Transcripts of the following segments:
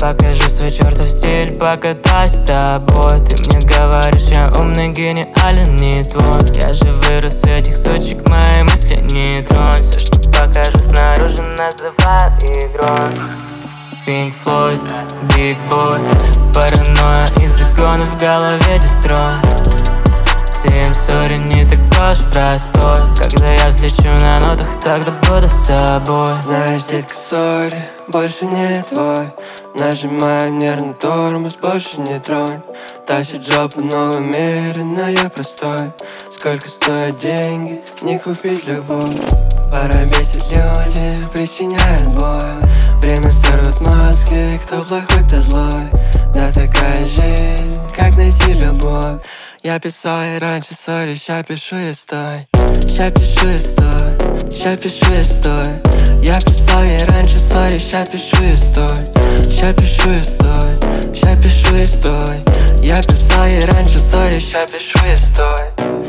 покажу свой чертов стиль, покатаюсь с тобой. Ты мне говоришь, я умный, гениален, не твой. Я же вырос с этих сучек, мои мысли не тронь. Все, что покажу снаружи, называют игрой. Pink Floyd, Big Boy, паранойя и законы в голове дестрой. Всем сори, не такой уж простой. Когда я взлечу на нотах, тогда буду с собой. Знаешь, детка, сори, больше не твой. Нажимаю нервный тормоз, больше не тронь. Тащит жопу в новом мире, но я простой. Сколько стоят деньги, не купить любовь. Пора бесить люди, причиняют боль. Время сорвет маски, кто плохой, кто злой. Да такая жизнь, как найти любовь. Я писал и раньше, сори, ща пишу и стой. Ща пишу и стой, ща пишу и стой. Я писал и раньше, сори, ща пишу и стой. Ща пишу и стой, ща пишу и стой. Я писал и раньше, сори, ща пишу и стой.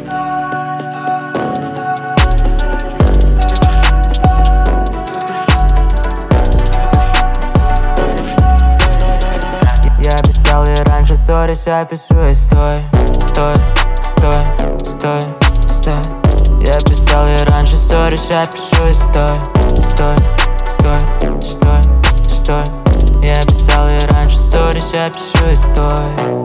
Я писал и раньше, сори, ща пишу и стой. Стой, стой, стой, стой. Я писал и раньше, сори, ща пишу и стой. Стой, стой, стой, стой. Я писал и раньше, сори, ща пишу и стой.